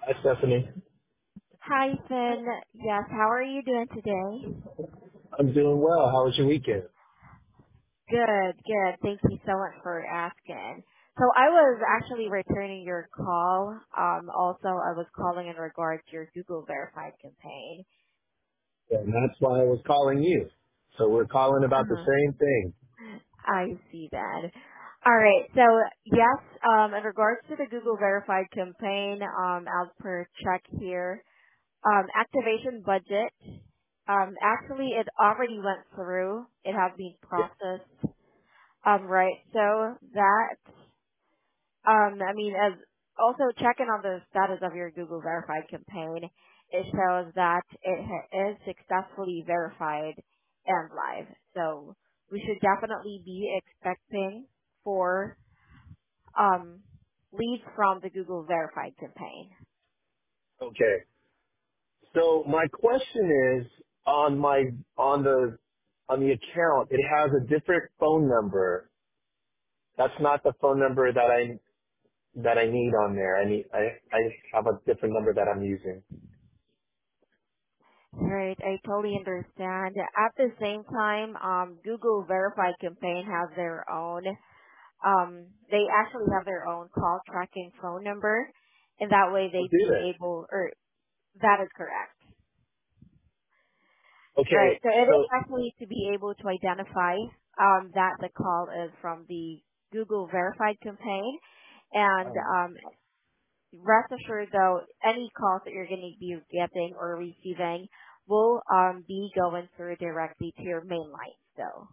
Hi, Stephanie. Hi, Finn. Yes, how are you doing today? I'm doing well. How was your weekend? Good, good. Thank you so much for asking. So I was actually returning your call. Also, I was calling in regards to your Google Verified campaign. And that's why I was calling you. So we're calling about the Uh-huh. same thing. I see that. All right. So yes, in regards to the Google Verified campaign, as per check here, activation budget. Actually, it already went through. It has been Yeah. processed. Right. So that, I mean, as also checking on the status of your Google Verified campaign, it shows that it is successfully verified and live. So we should definitely be expecting for leads from the Google Verified campaign. Okay. So my question is on the account, it has a different phone number. That's not the phone number that I need on there. I have a different number that I'm using. Right, I totally understand. At the same time, Google Verified campaign has their own they actually have their own call tracking phone number, and that way Oh, they'd do be they? able, or that is correct. Right. Okay. So it is So actually to be able to identify that the call is from the Google Verified campaign, and rest assured though, any calls that you're going to be getting or receiving will be going through directly to your main line. So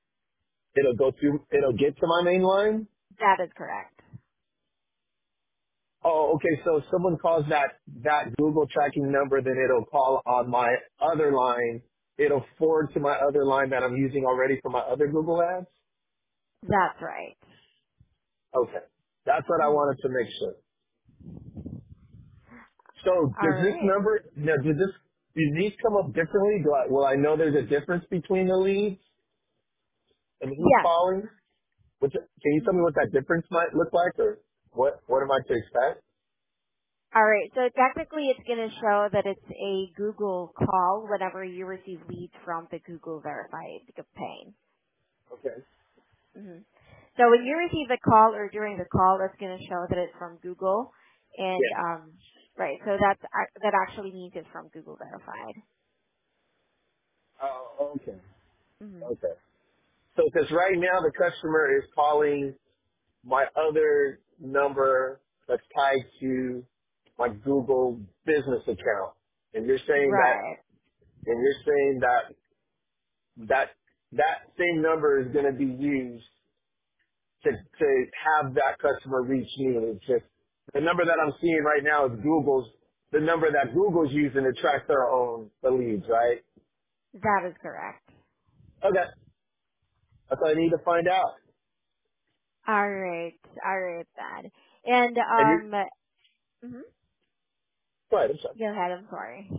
it'll get to my main line? that is correct. Oh, okay. So if someone calls that Google tracking number, then it'll call on my other line. It'll forward to my other line that I'm using already for my other Google ads. That's right. Okay, that's what I Mhm. wanted to make sure. So All does this right. number? Now, do these come up differently? Will I know there's a difference between the leads and who's Yes. calling? Can you tell me Mhm. what that difference might look like, or what am I to expect? All right. So technically, it's going to show that it's a Google call whenever you receive leads from the Google Verified campaign. Okay. hmm So when you receive the call or during the call, it's going to show that it's from Google, and Yeah. right. So that actually means it's from Google Verified. Oh, okay. hmm Okay. So because right now the customer is calling my other number that's tied to my Google business account. And you're saying that, Right. and you're saying that that same number is going to be used to have that customer reach me. It's just the number that I'm seeing right now is the number that Google's using to track their own, the leads, right? That is correct. Okay. That's all I need to find out. All right. All right, then. And And you're, mhm. go ahead, I'm sorry. Go ahead. I'm sorry.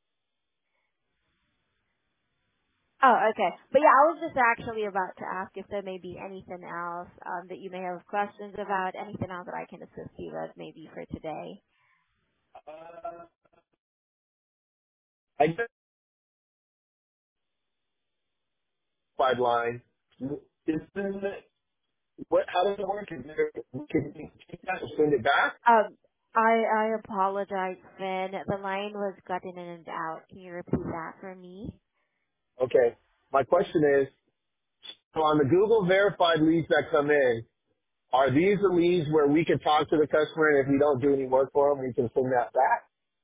Oh, okay. But yeah, I was just actually about to ask if there may be anything else that you may have questions about, anything else that I can assist you with maybe for today. I just five line. Isn't it how does it work? Can you take that and send it back? I apologize, Finn. The line was cutting in and out. Can you repeat that for me? Okay. My question is, so on the Google verified leads that come in, are these the leads where we can talk to the customer and if we don't do any work for them, we can send that back?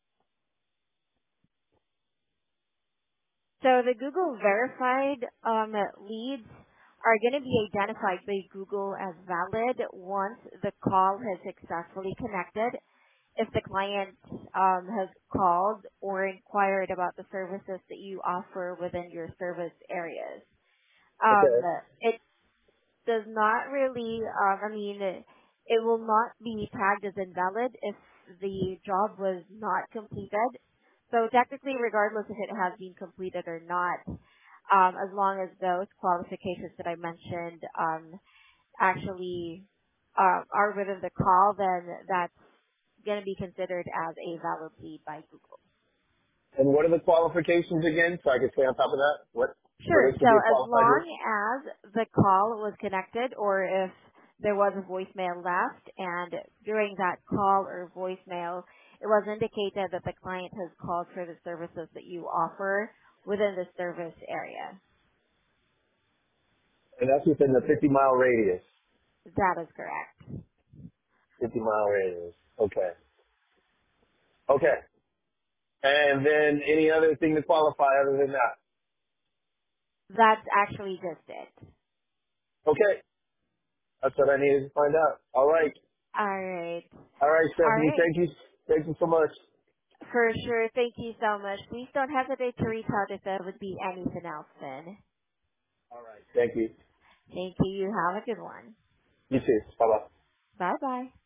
So the Google verified leads are going to be identified by Google as valid once the call has successfully connected. If the client has called or inquired about the services that you offer within your service areas. Um, Okay. it does not really, I mean, it will not be tagged as invalid if the job was not completed. So technically, regardless if it has been completed or not, as long as those qualifications that I mentioned actually are within the call, then going to be considered as a valid lead by Google. And what are the qualifications again, so I can stay on top of that? What for Sure. this to So be a as qualified long lead? as the call was connected or if there was a voicemail left and during that call or voicemail it was indicated that the client has called for the services that you offer within the service area. And that's within the 50-mile radius. That is correct. 50-mile radius. Okay. Okay. And then any other thing to qualify other than that? That's actually just it. Okay. That's what I needed to find out. All right. All right. All right, All Stephanie. right. Thank you. Thank you so much. For sure. Thank you so much. Please don't hesitate to reach out if there would be anything else then. All right. Thank you. Thank you. You have a good one. You too. Bye-bye. Bye bye.